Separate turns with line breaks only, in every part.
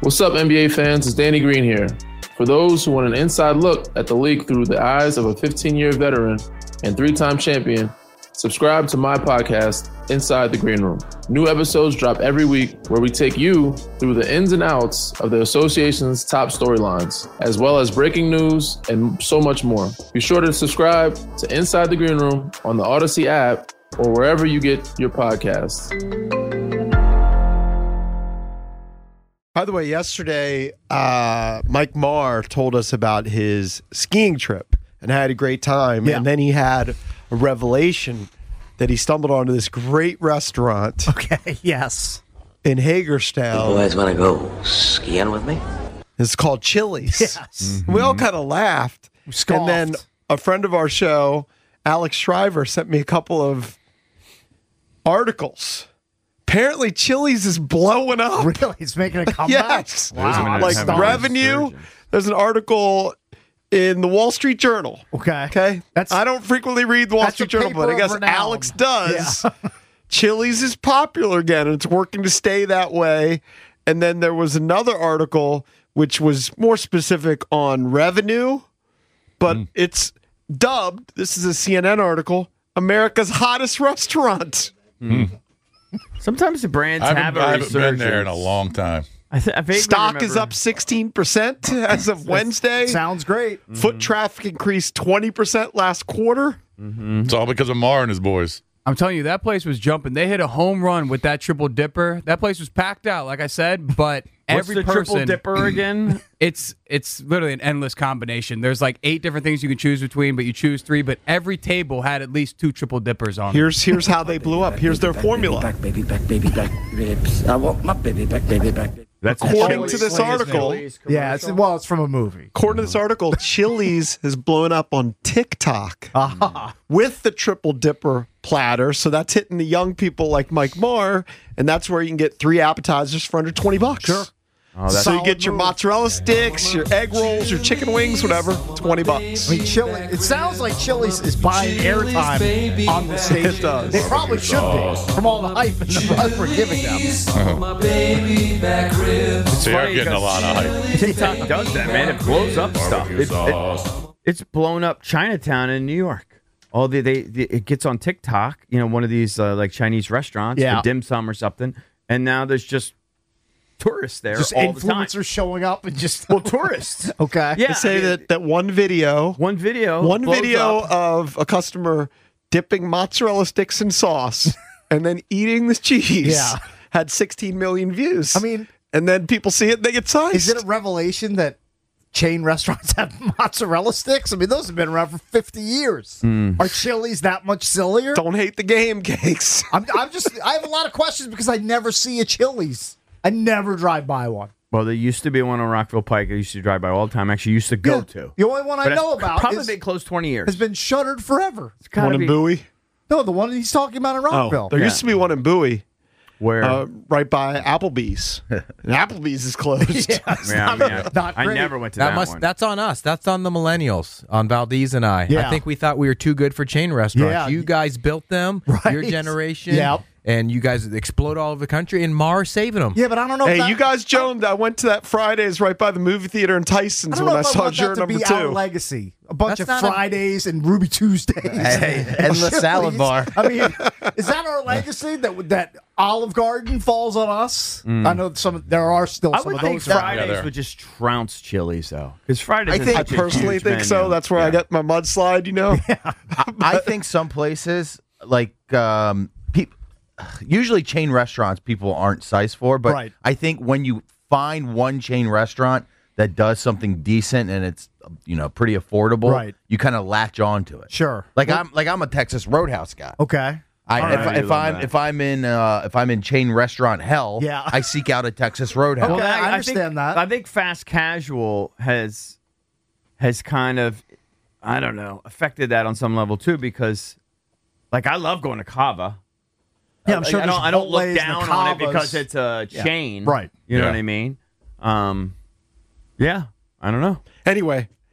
What's up, NBA fans? It's Danny Green here. For those who want an inside look at the league through the eyes of a 15-year veteran and 3-time champion, subscribe to my podcast, Inside the Green Room. New episodes drop every week where we take you through the ins and outs of the association's top storylines, as well as breaking news and so much more. Be sure to subscribe to Inside the Green Room on the Odyssey app or wherever you get your podcasts.
By the way, yesterday, Mike Marr told us about his skiing trip and had a great time. Yeah. And then he had a revelation that he stumbled onto this great restaurant.
Okay, yes.
In Hagerstown.
You boys want to go skiing with me?
It's called Chili's.
Yes.
Mm-hmm. We all kind of laughed.
Scoffed.
And then a friend of our show, Alex Shriver, sent me a couple of articles. Apparently, Chili's is blowing up.
Really? It's making a comeback?
Yes.
Wow.
Like revenue. There's an article in the Wall Street Journal.
Okay.
I don't frequently read the Wall Street Journal, but I guess Alex does. Yeah. Chili's is popular again, and it's working to stay that way. And then there was another article which was more specific on revenue, but it's dubbed, this is a CNN article, America's hottest restaurant.
Sometimes the brands have a resurgence.
I haven't been there in a long time.
Stock is up 16% as of Wednesday.
Sounds great.
Foot traffic increased 20% last quarter.
It's all because of Marr and his boys.
I'm telling you, that place was jumping. They hit a home run with that triple dipper. That place was packed out, like I said, but every
What's the
person,
triple dipper again?
It's literally an endless combination. There's like 8 different things you can choose between, but you choose 3, but every table had at least 2 triple dippers on it.
Here's how they blew up. Here's their formula.
Back, baby, back, ribs. I want my baby back.
That's
according to this article.
Yeah, it's from a movie.
According to this article, Chili's has blown up on TikTok with the triple dipper platter. So that's hitting the young people like Mike Marr, and that's where you can get 3 appetizers for under $20.
Sure.
So you get your mozzarella sticks, your egg rolls, your chicken wings, whatever, $20.
I mean, Chili. It sounds like Chili's is buying airtime on the station.
It does.
They probably should be from all the hype and the buzz we're giving them.
They are getting a lot of hype.
TikTok does that, man. It blows up stuff. It's blown up Chinatown in New York. It gets on TikTok, one of these like Chinese restaurants, the dim sum or something, and now there's just tourists there,
just
all the time.
Influencers showing up and just
tourists.
Okay,
yeah.
They say that one video of a customer dipping mozzarella sticks in sauce and then eating the cheese had 16 million views.
I mean,
and then people see it and they get sized.
Is it a revelation that chain restaurants have mozzarella sticks? I mean, those have been around for 50 years. Are Chili's that much sillier?
Don't hate the game, Cakes.
I have a lot of questions because I never see a Chili's. I never drive by one.
Well, there used to be one on Rockville Pike I used to drive by all the time. Actually, used to go to.
The only one I know about
probably been closed 20 years.
Has been shuttered forever.
It's
one in Bowie?
No, the one he's talking about in Rockville.
There used to be one in Bowie.
Where?
Right by Applebee's. And Applebee's is closed.
I never went to that one.
That's on us. That's on the millennials, on Valdez and I.
Yeah.
I think we thought we were too good for chain restaurants.
Yeah.
You guys built them, your generation.
Yep.
And you guys explode all over the country, and Marr saving them.
Yeah, but I don't know.
Hey, you guys, Joan, I went to that Fridays right by the movie theater in Tyson's when I saw Juror number 2.
Our legacy. A bunch of Fridays and Ruby Tuesdays.
Endless salad bar.
I mean, is that our legacy? That Olive Garden falls on us? I know there are still some of those.
Fridays would just trounce Chili's, though. Because Fridays
I personally think so. That's where I got my mudslide,
Yeah. I think some places, like usually chain restaurants people aren't sized for, but I think when you find one chain restaurant that does something decent and it's pretty affordable, you kind of latch on to it.
Sure.
I'm a Texas Roadhouse guy.
Okay.
If I'm in chain restaurant hell,
Yeah.
I seek out a Texas Roadhouse.
Okay, I understand that.
I think fast casual has kind of, I don't know, affected that on some level too, because like I love going to Cava.
Yeah, I'm sure
I don't look
Chipotle's,
down on it because it's a chain.
Right.
You know what I mean? Yeah, I don't know.
Anyway,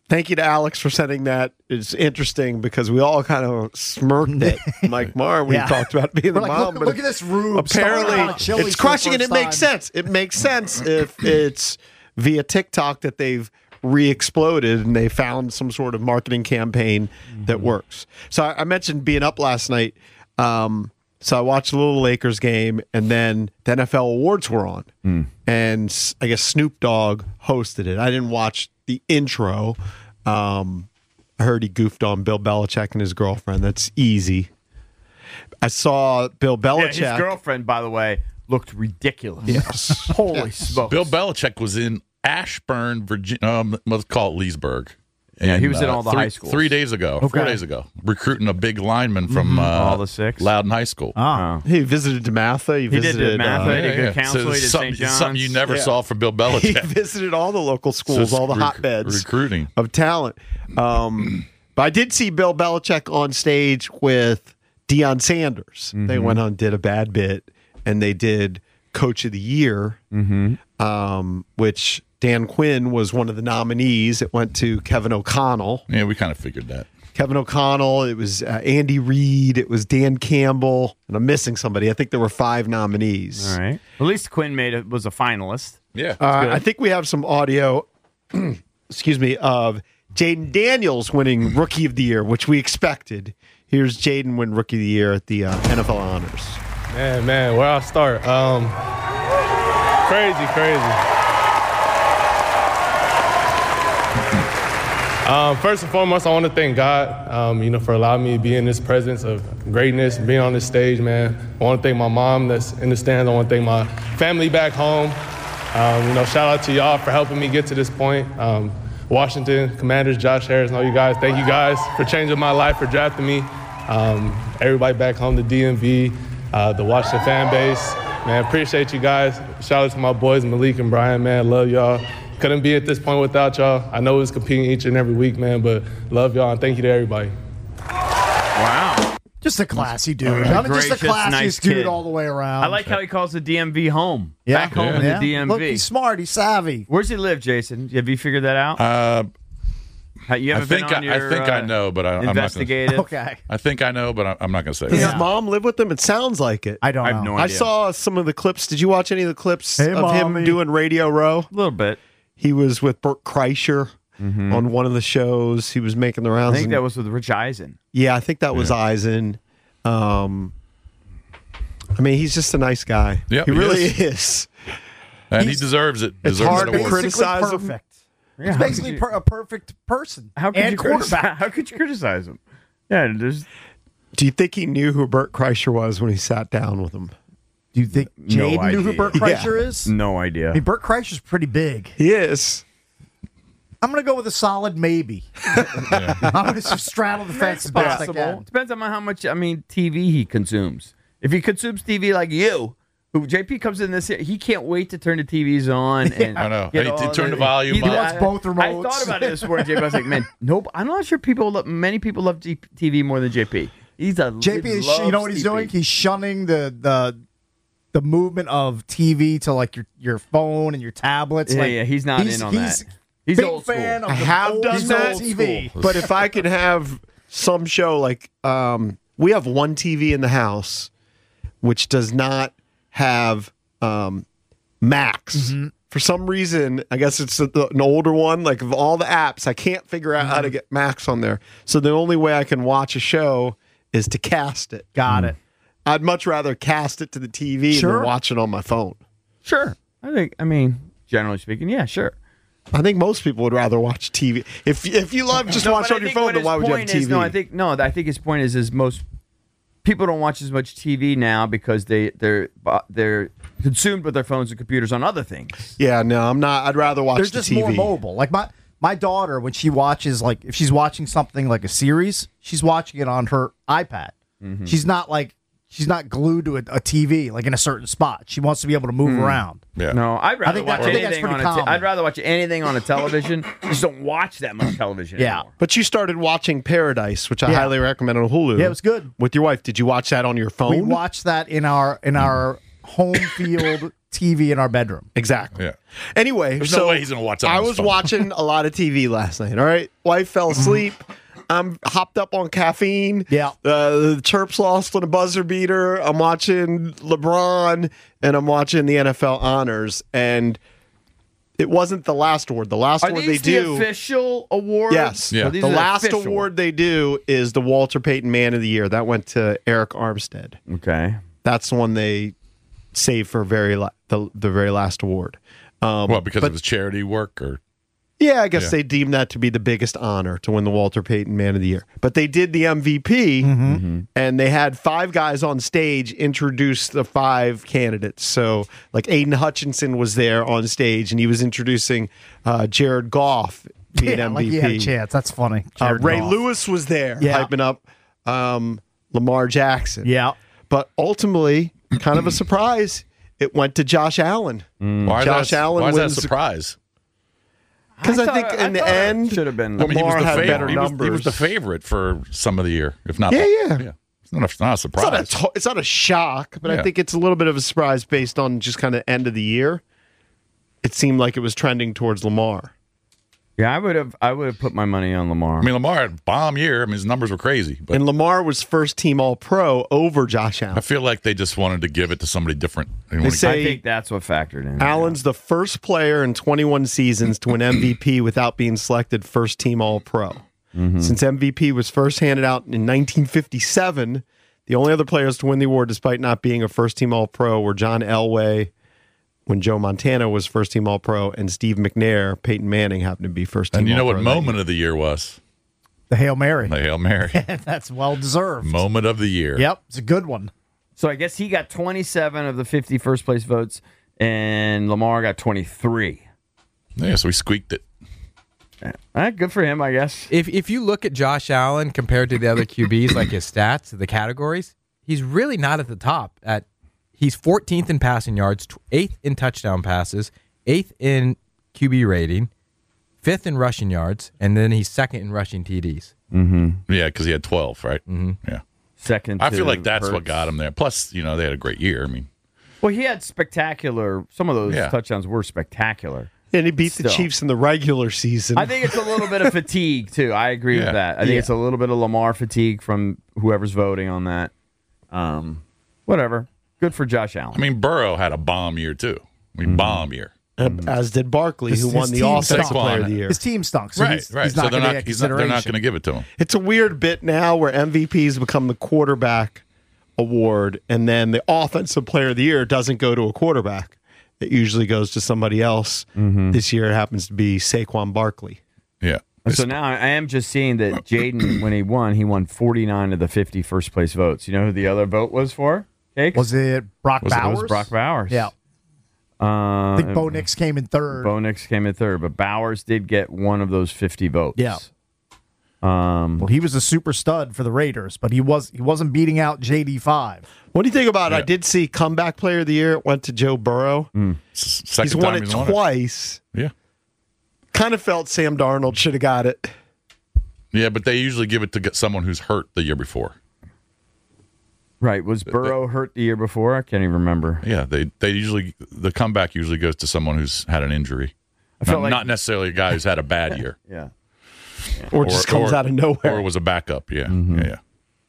Thank you to Alex for sending that. It's interesting because we all kind of smirked at Mike Marr when he talked about being the mom.
Look at this room.
Apparently, it's crushing, and it makes sense. It makes sense if it's via TikTok that they've re-exploded and they found some sort of marketing campaign that works. So I mentioned being up last night. So I watched a little Lakers game, and then the NFL awards were on. And I guess Snoop Dogg hosted it. I didn't watch the intro. I heard he goofed on Bill Belichick and his girlfriend. That's easy. I saw Bill Belichick.
Yeah, his girlfriend, by the way, looked ridiculous.
Yes.
Holy smokes.
Bill Belichick was in Ashburn, Virginia. Let's call it Leesburg.
Yeah, he was in all the high schools.
3 days ago, 4 days ago, recruiting a big lineman from
all the 6
Loudon High School.
He visited DeMatha. He visited
DeMatha. He did good counsel. He did St. John's.
Something you never saw from Bill Belichick.
He visited all the local schools, all the hotbeds
recruiting
of talent. But I did see Bill Belichick on stage with Deion Sanders. They went on, did a bad bit, and they did Coach of the Year, which Dan Quinn was one of the nominees. It went to Kevin O'Connell.
Yeah, we kind of figured that.
Kevin O'Connell. It was Andy Reid. It was Dan Campbell. And I'm missing somebody. I think there were 5 nominees.
All right. At least Quinn was a finalist.
Yeah.
I think we have some audio, excuse me, of Jaden Daniels winning Rookie of the Year, which we expected. Here's Jaden win Rookie of the Year at the NFL Honors.
Man, where I start? Crazy. First and foremost, I want to thank God, for allowing me to be in this presence of greatness, being on this stage, man. I want to thank my mom that's in the stands. I want to thank my family back home. Shout out to y'all for helping me get to this point. Washington Commanders, Josh Harris, and all you guys. Thank you guys for changing my life, for drafting me. Everybody back home, the DMV, the Washington fan base. Man, appreciate you guys. Shout out to my boys, Malik and Brian, man. Love y'all. Couldn't be at this point without y'all. I know it's competing each and every week, man, but love y'all, and thank you to everybody.
Wow.
Just a classy dude. Just the classiest nice dude all the way around.
I like how he calls the DMV home. Back home in the DMV.
Look, he's smart. He's savvy.
Where's he live, Jason? Have you figured that out? You haven't been on your
I think I know, but I'm
investigative.
not gonna, I think I know, but I'm not going to say.
Does his mom live with him? It sounds like it.
I don't know.
I have no idea.
I saw some of the clips. Did you watch any of the clips of him doing Radio Row?
A little bit.
He was with Bert Kreischer on one of the shows. He was making the rounds.
I think that was with Rich Eisen.
Yeah, I think that was Eisen. He's just a nice guy.
Yep,
he really is.
And he deserves it.
It's hard to criticize him.
Yeah, he's basically a perfect person.
How could you criticize him? Yeah,
do you think he knew who Bert Kreischer was when he sat down with him?
Do you think Jaden knew who Bert Kreischer is?
No idea.
Bert Kreischer's pretty big.
He is.
I'm going to go with a solid maybe. I'm going to straddle the fence as best I can.
Depends on how much TV he consumes. If he consumes TV like you, who JP comes in this, he can't wait to turn the TVs on. And
I know. Turn the volume
up. He wants both remotes.
I thought about it this morning, JP. I was like, man, nope. I'm not sure many people love TV more than JP.
JP, you know what he's doing? He's shunning the movement of TV to like your phone and your tablets.
Yeah, he's not in on that. He's
big
old
fan
school.
of
I have done that
TV.
But if I could have some show like we have one TV in the house which does not have Max. For some reason, I guess it's an older one. Like of all the apps, I can't figure out how to get Max on there. So the only way I can watch a show is to cast it.
Got it.
I'd much rather cast it to the TV than watch it on my phone.
Sure. Generally speaking, yeah, sure.
I think most people would rather watch TV. If you love just watch on your phone, then why would you have TV?
I think his point is most people don't watch as much TV now because they're consumed with their phones and computers on other things.
Yeah, no, I'm not. I'd rather watch
the TV.
They're
just more mobile. Like my daughter, when she watches, like if she's watching something like a series, she's watching it on her iPad. She's not glued to a TV like in a certain spot. She wants to be able to move around.
Yeah.
No, I'd rather watch anything on I'd rather watch anything on a television. Just don't watch that much television anymore.
But you started watching Paradise, which I highly recommend on Hulu.
Yeah, it was good.
With your wife. Did you watch that on your phone?
We watched that in our home field TV in our bedroom.
Exactly.
Yeah.
Anyway,
There's no way he's going to watch that.
I
on his
was
phone.
watching a lot of TV last night. All right, wife fell asleep. I'm hopped up on caffeine.
Yeah.
The Terps lost on a buzzer beater. I'm watching LeBron and I'm watching the NFL honors. And it wasn't the last award. The last
Are
award
these
they do.
the official award?
Yes.
Yeah.
So these
The
are
last
official.
award they do is the Walter Payton Man of the Year. That went to Eric Armstead.
Okay.
That's the one they saved for the very last award.
Well, because it was charity work or.
Yeah, I guess they deemed that to be the biggest honor to win the Walter Payton Man of the Year. But they did the MVP, and they had 5 guys on stage introduce the 5 candidates. So, like Aiden Hutchinson was there on stage, and he was introducing Jared Goff being MVP.
Like he had a chance. That's funny.
Ray
Goff.
Lewis was there,
Yeah.
hyping up Lamar Jackson.
Yeah.
But ultimately, kind of a surprise, it went to Josh Allen.
Why
Josh Allen
why is that a
wins-
surprise?
Because I think in the end,
should have been.
I mean,
Lamar had better
He was
numbers.
the favorite for some of the year, if not.
Yeah.
It's not a surprise.
It's not a shock, but I
Yeah.
think it's a little bit of a surprise based on just kind of end of the year. It seemed like it was trending towards Lamar.
Yeah, I would have put my money on Lamar.
I mean, Lamar had a bomb year. I mean, his numbers were crazy. But
And Lamar was first team All Pro over Josh
I
Allen.
feel like they just wanted to give it to somebody different.
They say
I think that's what factored in.
Allen's the first player in 21 seasons to win MVP without being selected first team All Pro. Since MVP was first handed out in 1957, the only other players to win the award despite not being a first team All Pro were John Elway when Joe Montana was first team All Pro, and Steve McNair. Peyton Manning happened to be first team
And you know
All-Pro
what
that
moment of the year was?
The Hail Mary.
The Hail Mary.
That's well deserved.
Moment of the year.
Yep, it's a good one.
So I guess he got 27 of the 50 first place votes, and Lamar got 23.
Yeah, so we squeaked it.
Good for him, I guess.
If you look at Josh Allen compared to the other QBs, like his stats, the categories, he's really not at the top. He's 14th in passing yards, 8th in touchdown passes, 8th in QB rating, 5th in rushing yards, and then he's 2nd in rushing TDs.
Yeah, because he had 12, right? Yeah.
Second.
I feel
to
like that's what
Hurts.
got him there. Plus, they had a great year. I mean,
Well, he had spectacular. Some of those
Yeah.
touchdowns were spectacular.
And he beat the
Still.
Chiefs in the regular season.
I think it's a little bit of fatigue too. I agree
Yeah.
with that. I think it's a little bit of Lamar fatigue from whoever's voting on that. Whatever. Good for Josh Allen.
I mean, Burrow had a bomb year too. I mean, bomb year.
As did Barkley, who
His
won the
team
Offensive
stunk.
Player of the Year.
His team stunk. So
Right,
he's,
right.
He's
So
not
they're
going to
not.
get
They're not
consideration.
going to give it to him.
It's a weird bit now where MVP's become the quarterback award, and then the Offensive Player of the Year doesn't go to a quarterback. It usually goes to somebody else. This year it happens to be Saquon Barkley.
Yeah.
So now I am just seeing that Jaden, when he won 49 of the 50 first place votes. You know who the other vote was for? Cakes?
Was it Brock
Was it-
Bowers?
It was Brock Bowers.
Yeah. I think Bo Nix came in third.
Bo Nix came in third, but Bowers did get one of those 50 votes.
Yeah. Well, he was a super stud for the Raiders, but he wasn't beating out JD5.
What do you think about it?
Yeah.
I did see Comeback Player of the Year. It went to Joe Burrow.
Second
He's won
time
it
he's won
twice.
Yeah.
Kind of felt Sam Darnold should have got it.
Yeah, but they usually give it to someone who's hurt the year before.
Right. Was Burrow hurt the year before? I can't even remember.
Yeah, they usually the comeback usually goes to someone who's had an injury.
felt like-
Not necessarily a guy who's had a bad year.
Yeah.
Or just comes out of nowhere.
Or was a backup. Yeah. Yeah.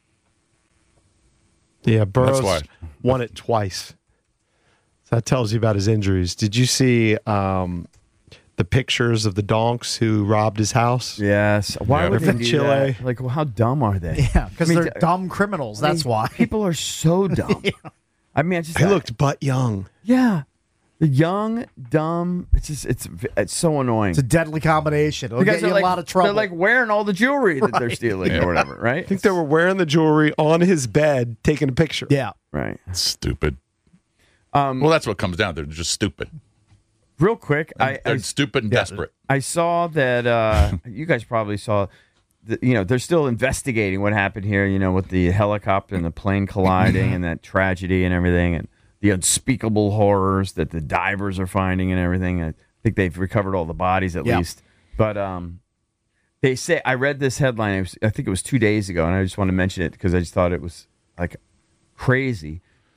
Yeah, Burrow's
why.
won it twice. So that tells you about his injuries. Did you see the pictures of the donks who robbed his house?
Yes. Why
Yeah.
would they
From
do
Chile.
that? Like, well, how dumb are they?
Yeah, because
I mean,
they're dumb criminals. That's why.
People are so dumb. I mean, I just
He looked but young.
Yeah. The young, dumb. It's so annoying.
It's a deadly combination. It'll
You
get
guys
you
are
in
like,
a lot of trouble.
They're like wearing all the jewelry that they're stealing or whatever, right?
I think they were wearing the jewelry on his bed, taking a picture.
yeah.
Right.
Stupid. Well, that's what comes down to. They're just stupid.
Real quick,
They're stupid and desperate.
I saw that you guys probably saw. They're still investigating what happened here. With the helicopter and the plane colliding and that tragedy and everything, and the unspeakable horrors that the divers are finding and everything. I think they've recovered all the bodies at least. But they say I read this headline. I think it was 2 days ago, and I just want to mention it because I just thought it was like crazy.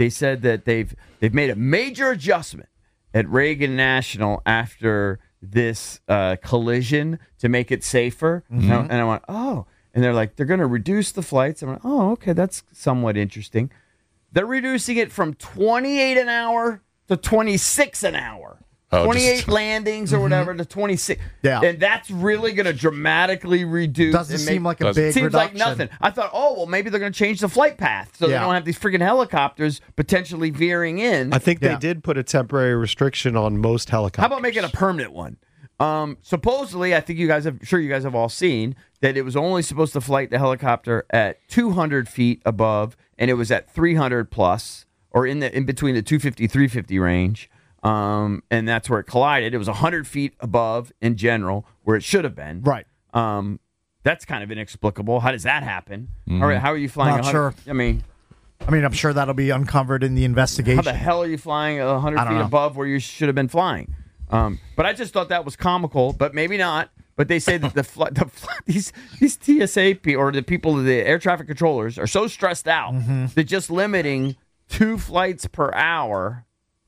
They said that they've made a major adjustment at Reagan National after this collision to make it safer.
Mm-hmm.
And I went, oh. And they're like, they're going to reduce the flights. I went, oh, okay, that's somewhat interesting. They're reducing it from 28 an hour to 26 an hour. 28 landings or whatever to 26.
Yeah.
And that's really going to dramatically reduce.
Doesn't seem like a big
seems
reduction.
like nothing. I thought, oh, well, maybe they're going to change the flight path so they don't have these freaking helicopters potentially veering in.
I think they did put a temporary restriction on most helicopters.
How about making a permanent one? Supposedly, I think you guys have all seen that it was only supposed to flight the helicopter at 200 feet above, and it was at 300 plus, or in between the 250 350 range. And that's where it collided. It was 100 feet above in general where it should have been.
Right.
That's kind of inexplicable. How does that happen? All right, how are you flying?
Not sure.
I mean,
I'm sure that'll be uncovered in the investigation.
How the hell are you flying 100 feet above where you should have been flying? But I just thought that was comical, but maybe not. But they say that these TSA or the people, the air traffic controllers, are so stressed out that just limiting 2 flights per hour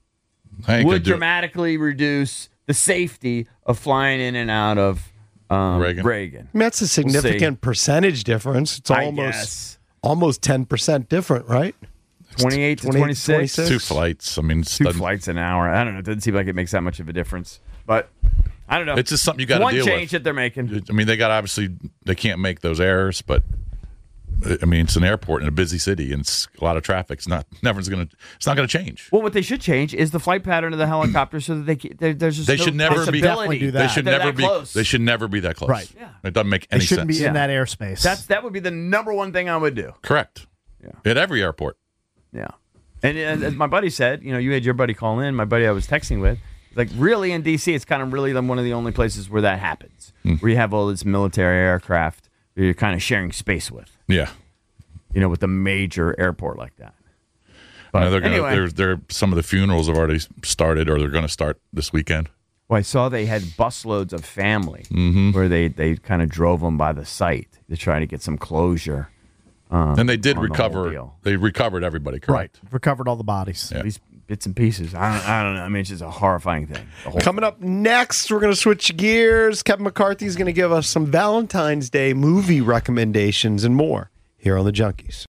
would dramatically reduce the safety of flying in and out of Reagan.
I mean, that's a significant percentage difference. It's almost 10% different, right?
28 to 26.
2 flights. I mean,
2 flights an hour. I don't know. It doesn't seem like it makes that much of a difference. But I don't know.
It's just something you got to deal with.
One change that they're making.
I mean, they can't make those errors, but I mean, it's an airport in a busy city, and it's a lot of traffic. It's not going to change.
Well, what they should change is the flight pattern of the helicopter, so that there's just
they should never be. They should never be.
Close.
They should never be that close.
Right.
Yeah. It doesn't make any sense.
They shouldn't be in that airspace.
That would be the number one thing I would do.
Correct. Yeah. At every airport.
Yeah. And as my buddy said, you had your buddy call in. My buddy I was texting with, like, really in D.C., it's kind of really one of the only places where that happens, where you have all this military aircraft that you're kind of sharing space with.
Yeah.
With a major airport like that.
But anyway, some of the funerals have already started, or they're going to start this weekend.
Well, I saw they had busloads of family where they kind of drove them by the site to try to get some closure.
And they did recover. They recovered everybody, correct?
Right. Recovered all the bodies.
Yeah.
These bits and pieces. I don't know. I mean, it's just a horrifying thing.
Coming up next, we're going to switch gears. Kevin McCarthy is going to give us some Valentine's Day movie recommendations and more here on The Junkies.